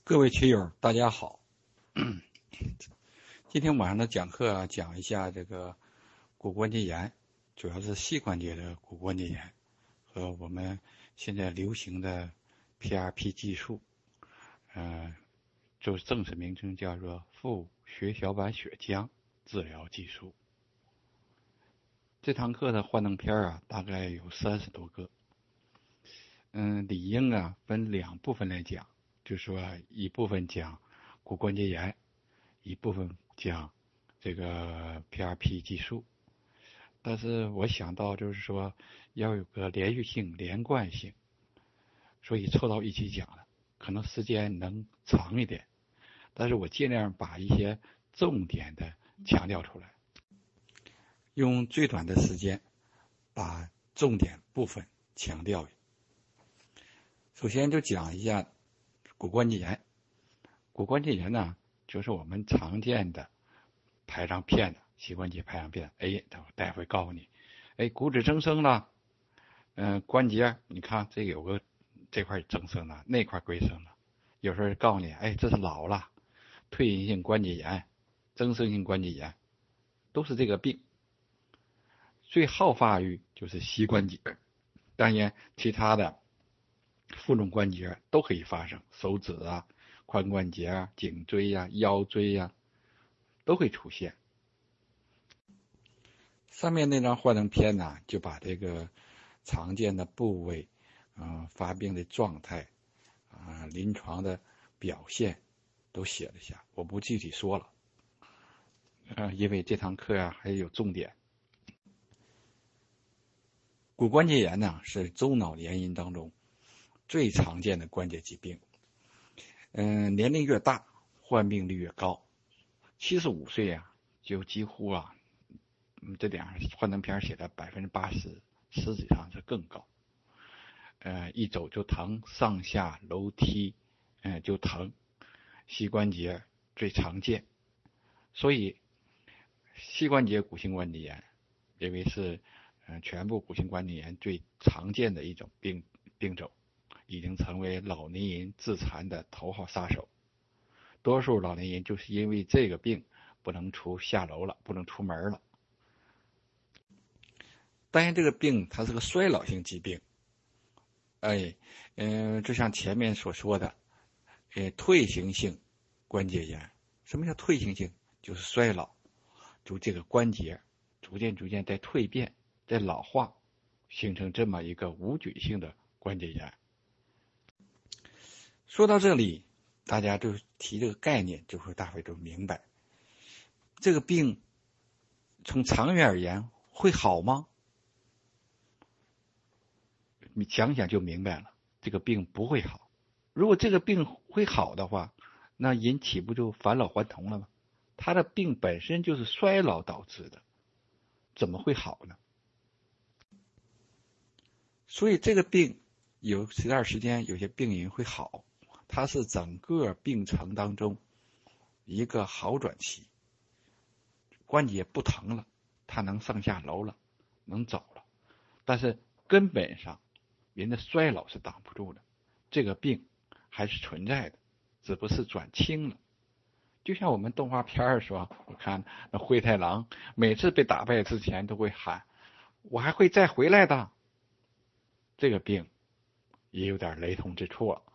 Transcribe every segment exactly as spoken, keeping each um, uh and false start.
各位群友，大家好。今天晚上的讲课啊，讲一下这个骨关节炎，主要是膝关节的骨关节炎和我们现在流行的 P R P 技术，呃，就是正式名称叫做副血小板血浆治疗技术。这堂课的幻灯片啊，大概有三十多个。嗯，理应啊分两部分来讲。就是说一部分讲骨关节炎，一部分讲这个 P R P 技术，但是我想到就是说要有个连续性、连贯性，所以凑到一起讲了，可能时间能长一点，但是我尽量把一些重点的强调出来，用最短的时间把重点部分强调。首先就讲一下骨关节炎。骨关节炎呢，就是我们常见的拍张片的膝关节拍张片，哎，大夫会告诉你，哎，骨质增生了，嗯、呃，关节你看这有个这块增生了，那块归生了。有时候告诉你，哎，这是老了，退行性关节炎、增生性关节炎，都是这个病。最好发育就是膝关节，当然其他的负重关节都可以发生，手指啊、髋关节啊、颈椎啊、腰椎啊都会出现。上面那张幻灯片呢，就把这个常见的部位、呃、发病的状态、呃、临床的表现都写了下，我不具体说了，呃，因为这堂课啊还有重点。骨关节炎呢是中脑联姻当中最常见的关节疾病，嗯、呃，年龄越大，患病率越高。七十五岁啊，就几乎啊，嗯，这点幻灯片写的百分之八十，实际上是更高。呃，一走就疼，上下楼梯，嗯、呃，就疼。膝关节最常见，所以膝关节骨性关节炎，因为是嗯、呃、全部骨性关节炎最常见的一种病病种。已经成为老年人致残的头号杀手，多数老年人就是因为这个病不能出下楼了，不能出门了。当然这个病它是个衰老性疾病，哎，嗯、呃，就像前面所说的，呃，退行性关节炎。什么叫退行性？就是衰老，就这个关节逐渐逐渐在蜕变，在老化，形成这么一个无菌性的关节炎。说到这里，大家就提这个概念，就会大会都明白，这个病从长远而言会好吗？你想想就明白了，这个病不会好。如果这个病会好的话，那人岂不就返老还童了吗？他的病本身就是衰老导致的，怎么会好呢？所以这个病有这段时间有些病人会好，它是整个病程当中一个好转期，关节不疼了，他能上下楼了，能走了，但是根本上人的衰老是挡不住的，这个病还是存在的，只不过是转轻了。就像我们动画片说，我看那灰太狼每次被打败之前都会喊，我还会再回来的。这个病也有点雷同之处了，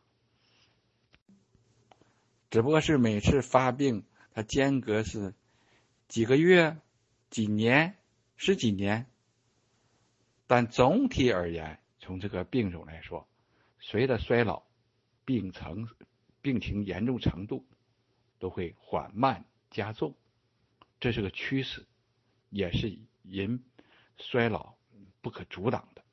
只不过是每次发病它间隔是几个月、几年、十几年，但总体而言，从这个病种来说，随着衰老，病程、病情严重程度都会缓慢加重，这是个趋势，也是人衰老不可阻挡的。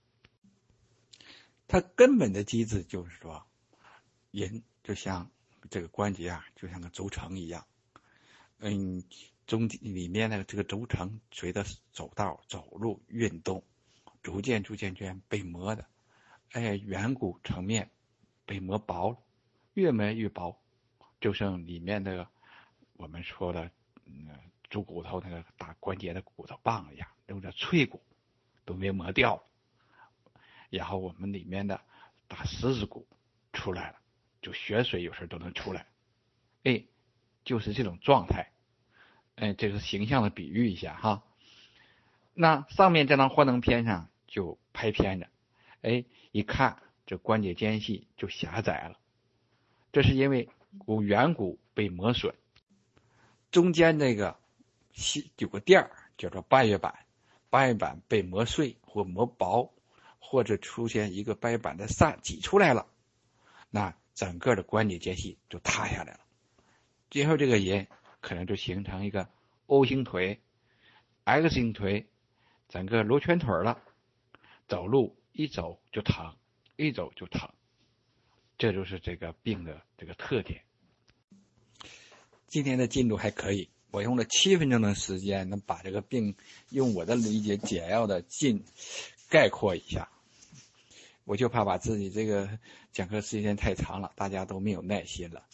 它根本的机制就是说，人就像这个关节啊，就像个轴承一样，嗯，中里面的这个轴承随着走道、走路、运动，逐渐逐渐逐渐被磨的，哎，远骨层面被磨薄了，越磨越薄，就像里面那个我们说的，嗯，猪骨头那个打关节的骨头棒一样，都叫脆骨，都没磨掉了。然后我们里面的大十字骨出来了， 就血水有时候都能出来，哎，就是这种状态。哎，这是形象的比喻一下哈。那上面这张幻灯片上就拍片着，哎，一看这关节间隙就狭窄了，这是因为骨圆骨被磨损，中间这个有个垫儿叫做半月板，半月板被磨碎或磨薄，或者出现一个半月板的散挤出来了，那整个的关节间隙就塌下来了，最后这个人可能就形成一个 O 型腿、X 型腿，整个螺旋腿了，走路一走就疼，一走就疼，这就是这个病的这个特点。今天的进度还可以，我用了七分钟的时间能把这个病用我的理解简要的进概括一下，我就怕把自己这个讲课时间太长了，大家都没有耐心了。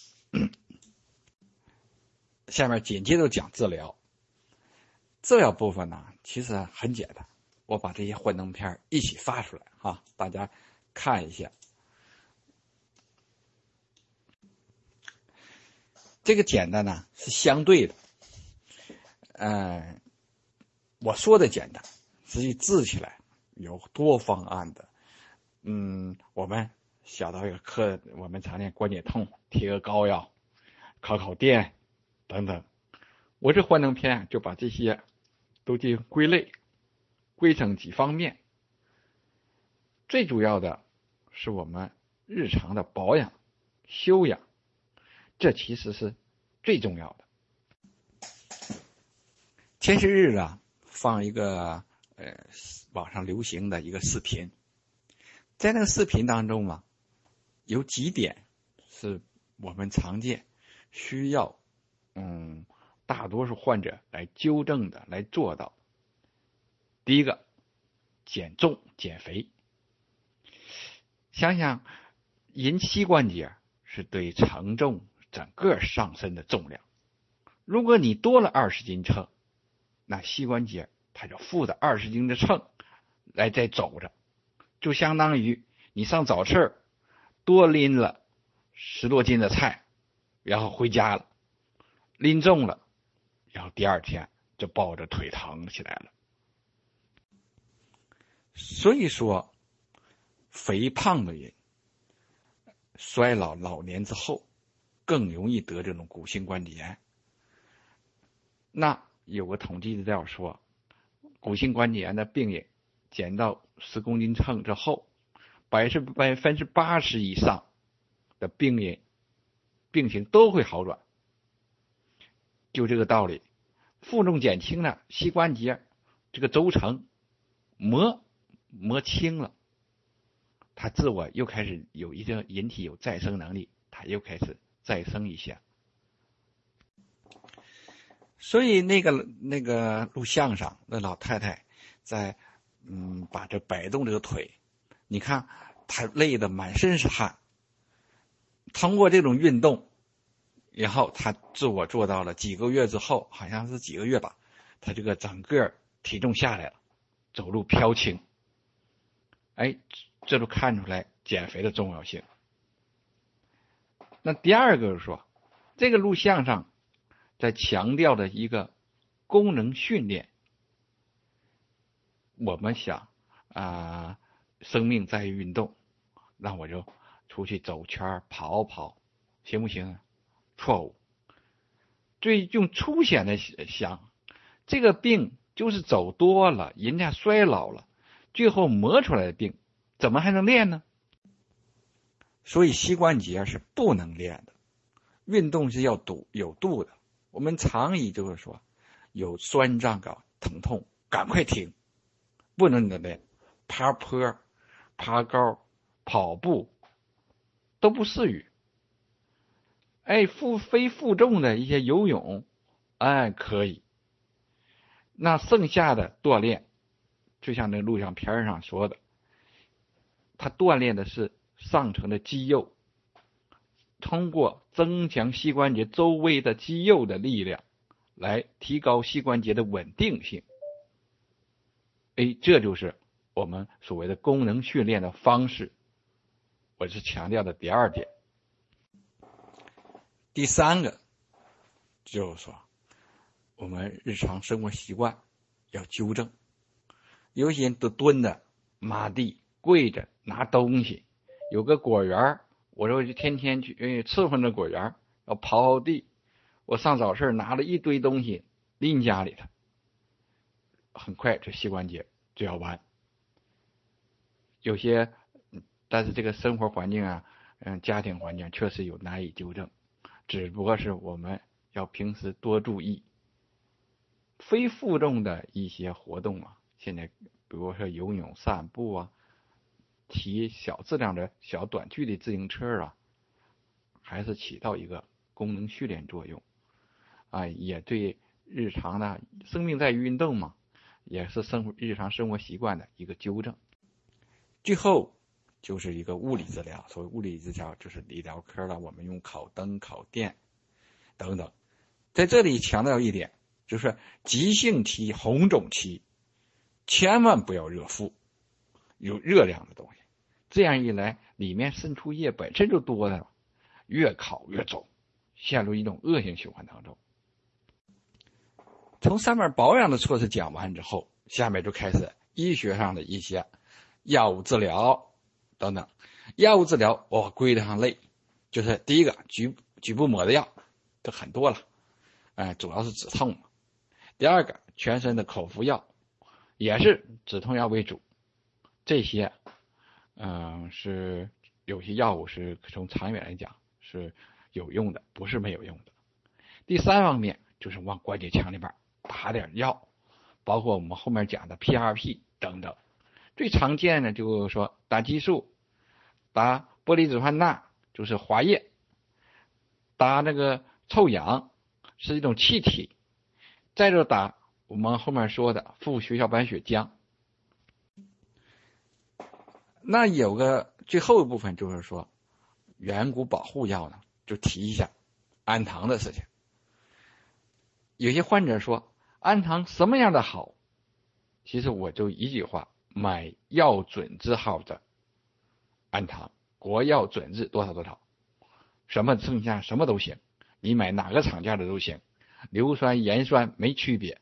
下面紧接着讲治疗。治疗部分呢，其实很简单，我把这些幻灯片一起发出来哈，大家看一下。这个简单呢是相对的，嗯，我说的简单，实际治起来有多方案的。嗯，我们小到一个课，我们常见关节痛，贴个膏药，烤烤电等等。我这幻灯片就把这些都进行归类，归成几方面。最主要的是我们日常的保养、修养，这其实是最重要的。前些日啊，放一个呃网上流行的一个视频，在那个视频当中啊，有几点是我们常见需要嗯大多数患者来纠正的，来做到。第一个，减重减肥。想想人膝关节是对承重整个上身的重量，如果你多了二十斤秤，那膝关节它就负着二十斤的秤来再走着，就相当于你上早市多拎了十多斤的菜，然后回家了，拎重了，然后第二天就抱着腿疼起来了。所以说肥胖的人衰老老年之后更容易得这种骨性关节炎。那有个统计资料说，骨性关节炎的病人减到十公斤秤之后，百分之百分之八十以上的病人病情都会好转。就这个道理，负重减轻了，膝关节这个轴承磨磨轻了，它自我又开始有一个人体有再生能力，它又开始再生一下。所以那个那个录像上那老太太在嗯把这摆动这个腿，你看她累得满身是汗，通过这种运动，然后她自我做到了几个月之后，好像是几个月吧，她这个整个体重下来了，走路飘轻。哎，这就看出来减肥的重要性。那第二个是说，这个录像上在强调的一个功能训练。我们想啊、呃，生命在于运动，那我就出去走圈跑跑，行不行？错误。最用粗显的想，这个病就是走多了，人家衰老了，最后磨出来的病，怎么还能练呢？所以膝关节是不能练的，运动是要度有度的。我们常以就是说，有酸胀感、疼痛，赶快停，不能的练。爬坡、爬高、跑步都不适于。哎，负非负重的一些游泳，哎可以。那剩下的锻炼，就像那录像片上说的，它锻炼的是上层的肌肉，通过增强膝关节周围的肌肉的力量，来提高膝关节的稳定性。哎，这就是我们所谓的功能训练的方式。我是强调的第二点。 第三个就是说，我们日常生活习惯要纠正。有些人都蹲着、抹地、跪着拿东西。有个果园，我说就天天去伺候那果园，要刨刨地。我上早市拿了一堆东西拎家里头，很快这膝关节就要弯。有些，但是这个生活环境啊，嗯，家庭环境确实有难以纠正，只不过是我们要平时多注意。非负重的一些活动啊，现在比如说游泳、散步啊，骑小质量的小短距离自行车啊，还是起到一个功能训练作用啊，也对日常的生命在于运动嘛，也是生活日常生活习惯的一个纠正。最后就是一个物理治疗，所谓物理治疗就是理疗科了，我们用烤灯、烤电等等。在这里强调一点，就是急性期、红肿期千万不要热敷有热量的东西，这样一来里面渗出液本身就多的了，越烤越肿，陷入一种恶性循环当中。从上面保养的措施讲完之后，下面就开始医学上的一些药物治疗等等。药物治疗我归得上类，就是第一个局局部抹的药，这很多了，哎、呃，主要是止痛。第二个全身的口服药，也是止痛药为主。这些，嗯、呃，是有些药物是从长远来讲是有用的，不是没有用的。第三方面就是往关节腔里边打点药，包括我们后面讲的 P R P 等等。最常见的就是说打激素，打玻璃止酸钠就是滑液，打那个臭氧是一种气体，再就打我们后面说的副血小板血浆。那有个最后一部分就是说远古保护药呢，就提一下氨糖的事情。有些患者说氨糖什么样的好，其实我就一句话，买药准字号的氨糖，国药准字多少多少，什么剩下什么都行，你买哪个厂家的都行，硫酸盐酸没区别。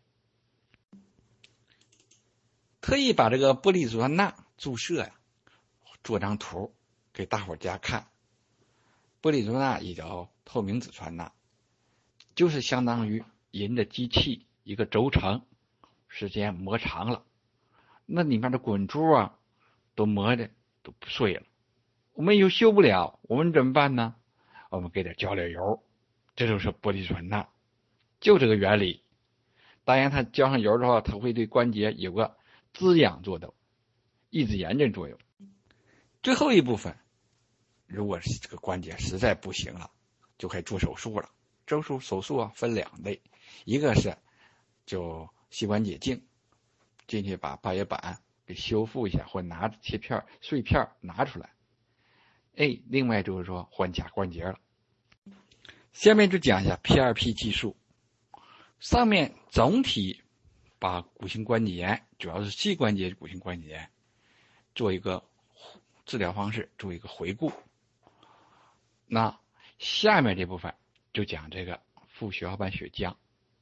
特意把这个玻璃止酸钠注射呀、啊，做张图给大伙家看。玻璃止酸钠也叫透明质酸钠，就是相当于人的机器一个轴承，时间磨长了，那里面的滚珠啊都磨的都碎了，我们又修不了，我们怎么办呢？我们给点焦点油，这就是玻璃酸钠，就这个原理。当然它浇上油之后，它会对关节有个滋养作用，抑制炎症作用。最后一部分，如果是这个关节实在不行了，就可以做手术了。手术手术啊分两类，一个是就膝关节镜进去把半月板给修复一下，或拿切片碎片拿出来。哎，另外就是说换髂关节了。下面就讲一下 P R P 技术。上面总体把骨性关节炎，主要是膝关节骨性关节炎做一个治疗方式，做一个回顾。那下面这部分就讲这个副血小板血浆。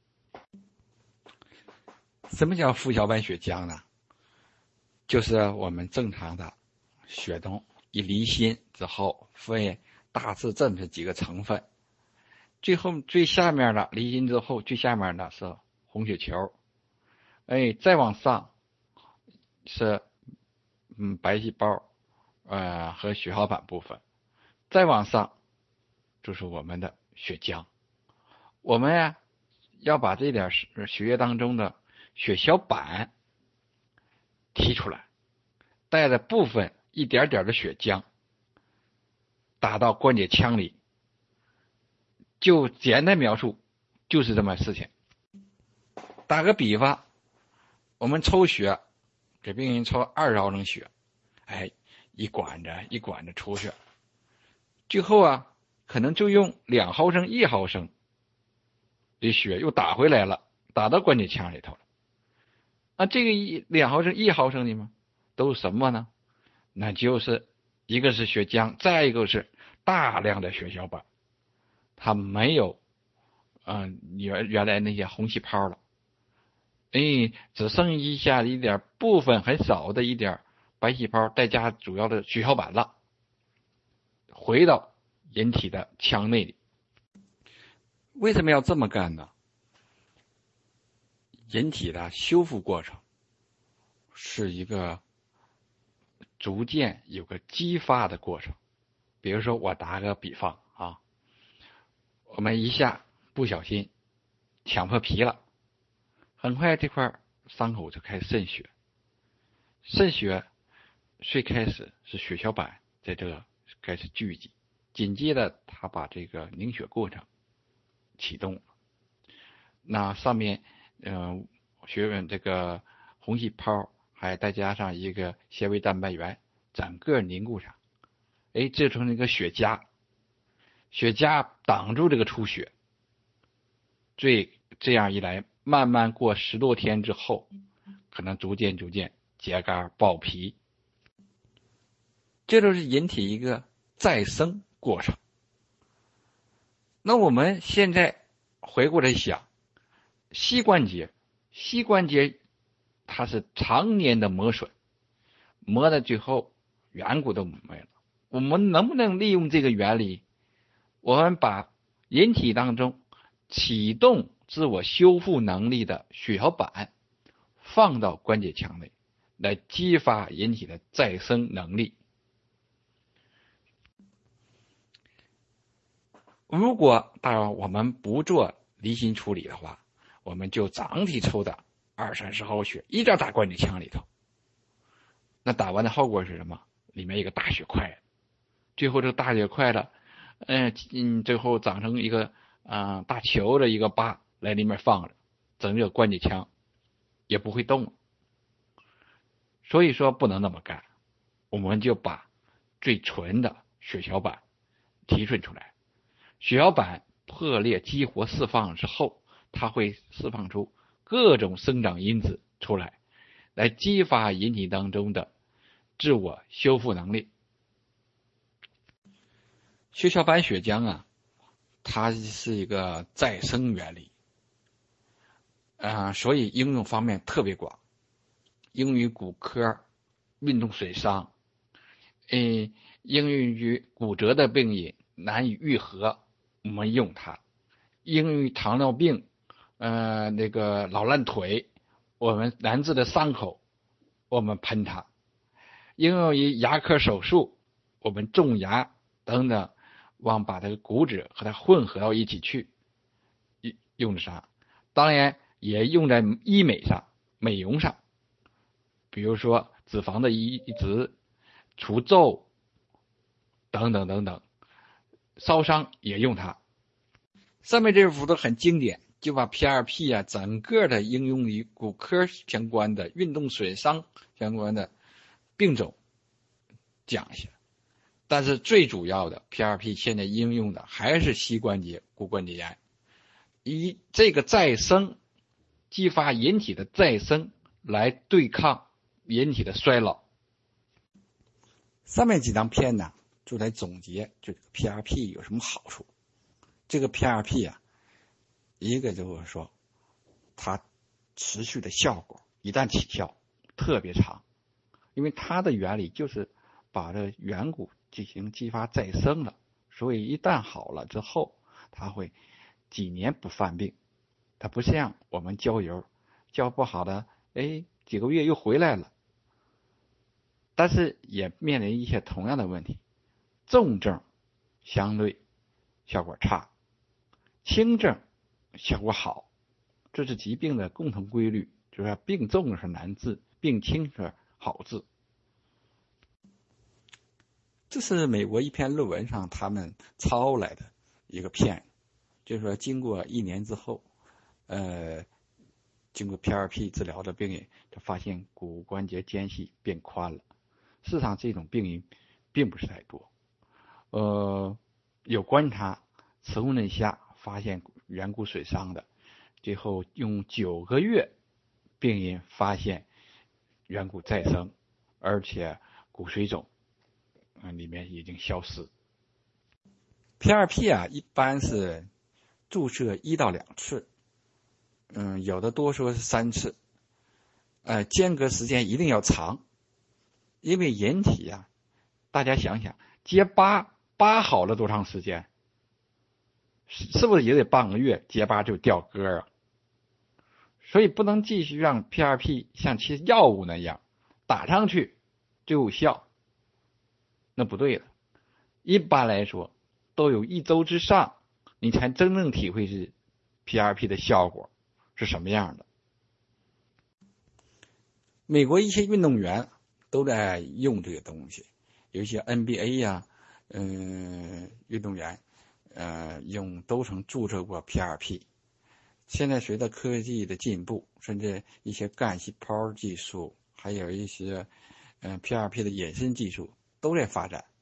什么叫副血小板血浆呢？就是我们正常的血中一离心之后，分大致这么几个成分。最后最下面的离心之后，最下面的是红血球，哎，再往上是嗯白细胞，呃和血小板部分，再往上就是我们的血浆。我们呀要把这点血液当中的血小板提出来，带着部分一点点的血浆打到关节腔里。就简单描述就是这么事情。打个比方，我们抽血给病人抽二十毫升血，哎，一管着一管着出去，最后啊可能就用两毫升一毫升的血又打回来了，打到关节腔里头了。那这个一两毫升一毫升的吗？都是什么呢？那就是一个是血浆，再一个是大量的血小板。 它没有嗯原原来那些红细胞了，哎，只剩一下一点部分很少的一点白细胞，再加主要的血小板了，回到人体的腔内里。 为什么要这么干呢？人体的修复过程是一个逐渐有个激发的过程。比如说我打个比方啊，我们一下不小心抢破皮了，很快这块伤口就开始渗血，渗血最开始是血小板在这个开始聚集，紧接着它把这个凝血过程启动了，那上面嗯、呃、血管这个红细胞还再加上一个纤维蛋白原整个凝固上，哎，制成一个血痂，血痂挡住这个出血，这这样一来，慢慢过十多天之后，可能逐渐逐渐结痂爆皮，这就是人体一个再生过程。那我们现在回过来想，膝关节，膝关节它是常年的磨损，磨到最后软骨都没了。我们能不能利用这个原理，我们把人体当中启动自我修复能力的血小板放到关节腔内，来激发人体的再生能力？如果当然我们不做离心处理的话，我们就整体抽的二三十毫血，一直打关节腔里头。那打完的后果是什么？里面一个大血块，最后这个大血块了，嗯嗯，最后长成一个啊、呃、大球的一个疤来里面放着，整个关节腔也不会动。所以说不能那么干，我们就把最纯的血小板提纯出来。血小板破裂激活释放之后，它会释放出各种生长因子出来，来激发人体当中的自我修复能力。血小板血浆啊，它是一个再生原理，啊、呃，所以应用方面特别广，应用于骨科、运动损伤，诶、呃，应用于骨折的病人难以愈合，我们用它；应用于糖尿病，呃，那个老烂腿，我们难治的伤口，我们喷它；应用于牙科手术，我们种牙等等，往把这个骨质和它混合到一起去，用得上。当然也用在医美上、美容上，比如说脂肪的移植、除皱等等等等，烧伤也用它。上面这幅都很经典，就把 P R P 啊整个的应用于骨科相关的、运动损伤相关的病种讲一下。但是最主要的 P R P 现在应用的还是膝关节骨关节炎，以这个再生激发人体的再生来对抗人体的衰老。上面几张片呢，就来总结这个 P R P 有什么好处。这个 P R P 啊，一个就是说它持续的效果一旦起效特别长，因为它的原理就是把这软骨进行激发再生了，所以一旦好了之后，它会几年不犯病。它不像我们浇油，浇不好的，哎，几个月又回来了。但是也面临一些同样的问题，重症相对效果差，轻症效果好，这是疾病的共同规律，就是病重是难治，病轻是好治。这是美国一篇论文上他们抄来的一个片，就是说经过一年之后，呃，经过 P R P 治疗的病人，他发现骨关节间隙变宽了。事实上，这种病人并不是太多。呃，有观察，磁共振下发现软骨损伤的，最后用九个月，病人发现软骨再生，而且骨水肿，嗯，里面已经消失。 P R P 啊，一般是注射一到两次，嗯，有的多说是三次，呃，间隔时间一定要长，因为人体啊，大家想想，结疤疤好了多长时间？是是不是也得半个月结疤就掉根啊？所以不能继续让 P R P 像其药物那样打上去就有效，那不对了。一般来说，都有一周之上，你才真正体会是 P R P 的效果是什么样的。美国一些运动员都在用这个东西，有一些 N B A 呀、啊，嗯，运动员，呃，用都曾注射过 P R P。现在随着科技的进步，甚至一些干细胞技术，还有一些，嗯 ，P R P 的衍生技术都在发展。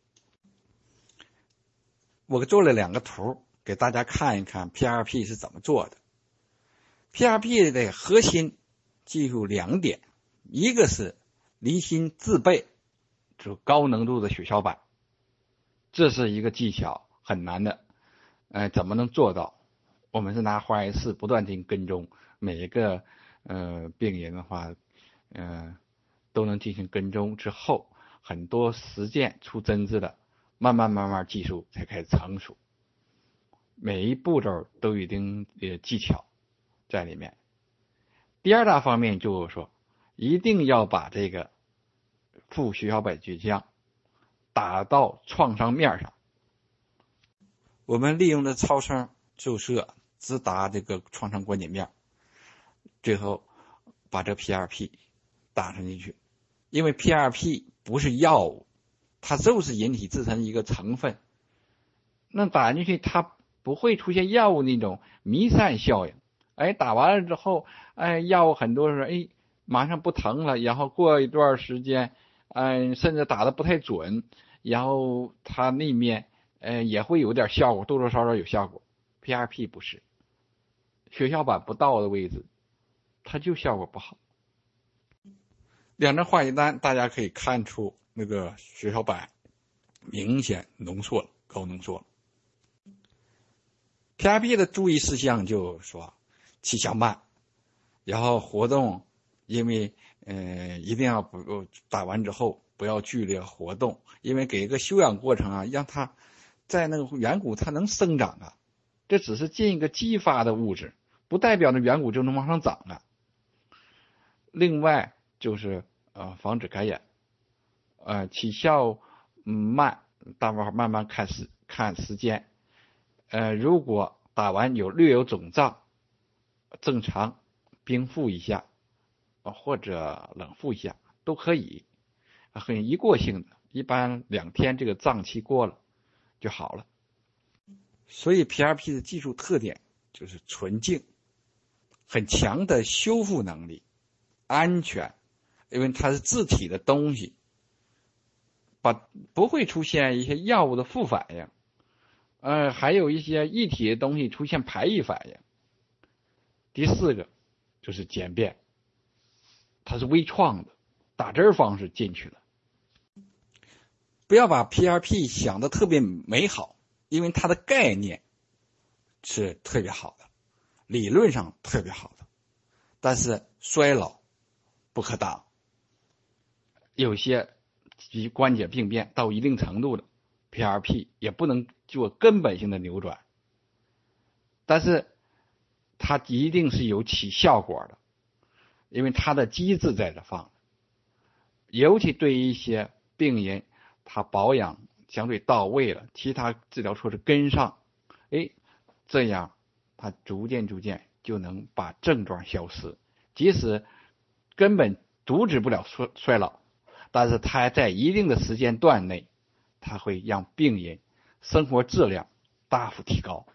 我做了两个图给大家看一看 P R P 是怎么做的。P R P 的核心技术两点，一个是离心自备，就高浓度的血小板，这是一个技巧，很难的。呃，怎么能做到？我们是拿化验室不断进行跟踪，每一个呃病人的话，呃都能进行跟踪之后，很多实践出真知的，慢慢慢慢技术才开始成熟，每一步骤都有一定的技巧在里面。第二大方面就是说，一定要把这个副血小板菌浆打到创伤面上。我们利用的超声注射直达这个创伤关节面，最后把这 P R P 打上进去。因为 P R P 不是药物，它就是人体自身一个成分，那打进去它不会出现药物那种弥散效应。哎，打完了之后，哎，药物很多时候哎马上不疼了，然后过一段时间，哎，甚至打得不太准，然后它那面呃也会有点效果，多多少少有效果。P R P 不是，血小板不到的位置，它就效果不好。两张化验单大家可以看出那个血小板明显浓缩了，高浓缩了。P R P 的注意事项就是说，起效慢，然后活动，因为呃一定要不打完之后不要剧烈活动，因为给一个休养过程啊，让它在那个软骨它能生长啊。这只是进一个激发的物质，不代表着软骨就能往上长啊。另外就是呃防止感染，呃起效慢，大伙慢慢看时看时间。呃如果打完有略有肿胀，正常冰敷一下，或者冷敷一下都可以，很一过性的，一般两天这个胀气过了就好了。所以 P R P 的技术特点就是纯净，很强的修复能力，安全，因为它是自体的东西，把不会出现一些药物的副反应，呃，还有一些液体的东西出现排异反应。第四个就是简便，它是微创的，打针方式进去了。不要把 P R P 想得特别美好，因为它的概念是特别好的，理论上特别好的，但是衰老不可挡。有些及关节病变到一定程度的 P R P 也不能做根本性的扭转，但是它一定是有起效果的，因为它的机制在这放。尤其对于一些病人，他保养相对到位了，其他治疗措施跟上，哎，这样他逐渐逐渐就能把症状消失。即使根本阻止不了衰衰老，但是他在一定的时间段内，他会让病人生活质量大幅提高。